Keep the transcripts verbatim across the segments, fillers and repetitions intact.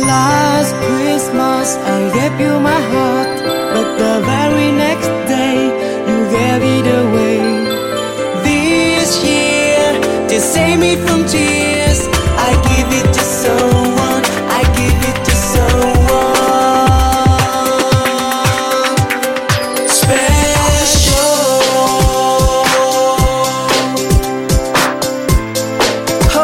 Last Christmas I gave you my heart, but the very next day you gave it away. This year, to save me from tears, I give it to someone, I give it to someone special. Oh,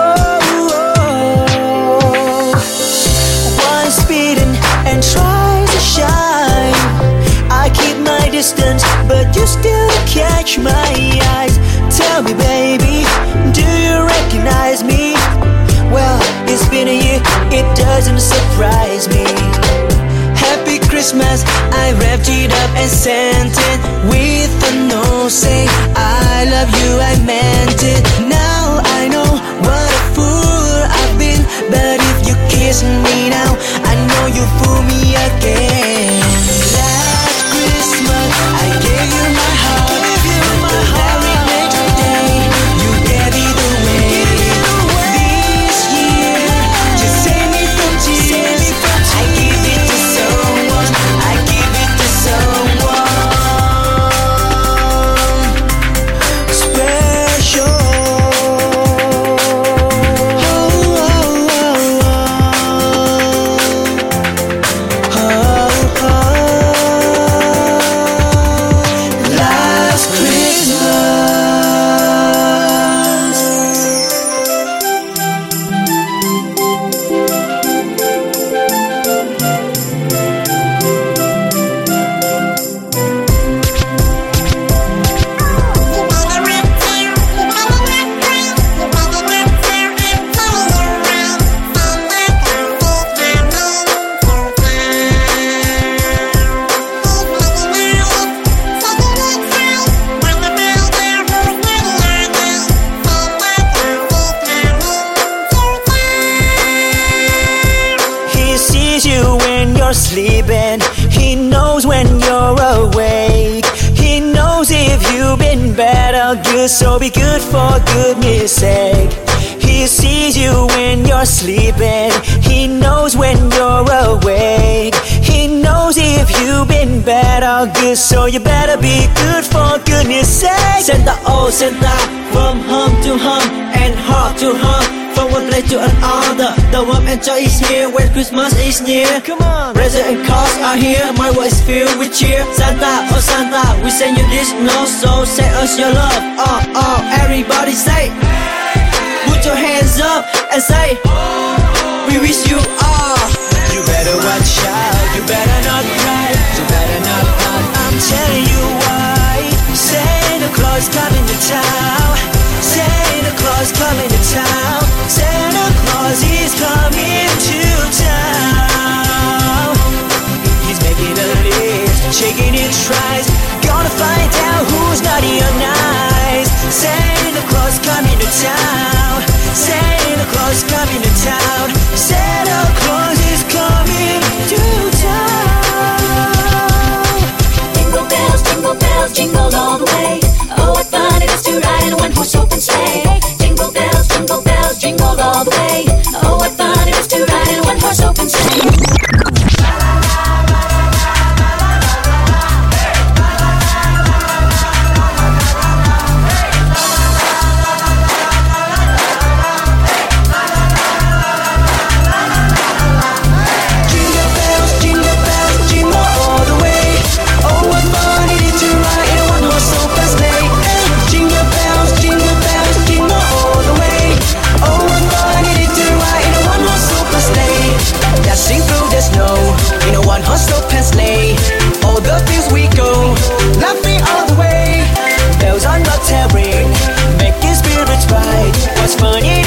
oh. Once beaten and tries to shine, I keep my distance, but you still catch my eyes. Tell me, baby, do you recognize me? Well, it's been a year, it doesn't surprise me. Happy Christmas, I wrapped it up and sent it with a note saying I love you, I meant it. Now I know what a fool I've been, but if you kiss me now, I know you fool me again. Last Christmas, I gave you my heart, but the very next day, you gave it away. This year, to save me from tears, I give it to someone, I give it to someone special. Oh, oh, oh, oh. Oh, oh. Last Christmas. He sees you when you're sleeping, he knows when you're awake. He knows if you've been bad or good, so be good for goodness sake. He sees you when you're sleeping, he knows when you're awake. He knows if you've been bad or good, so you better be good for goodness sake. Santa, oh Santa, from home to home and heart to heart, from one place to another, the warmth and joy is here when Christmas is near. Come on, presents and cards are here, my world is filled with cheer. Santa, oh Santa, we send you this note, so send us your love. Oh, oh, everybody say, put your hands up and say, we wish you all. You better watch out, you better not cry, you better not cry. I'm telling you why. Santa Claus coming to town, Santa Claus coming to town, Santa Claus is coming to town. He's making a list, shaking his tries, gonna find out who's naughty or nice. Santa Claus coming to town, Santa Claus coming to town, Santa Claus is coming to town. Jingle bells, jingle bells, jingle all the way. Oh, what fun it is to ride in a one-horse open sleigh. Jingle bells, jingle bells, jingle all the way. Oh, what fun it is to ride in a one-horse open sleigh. Making spirits bright. What's funny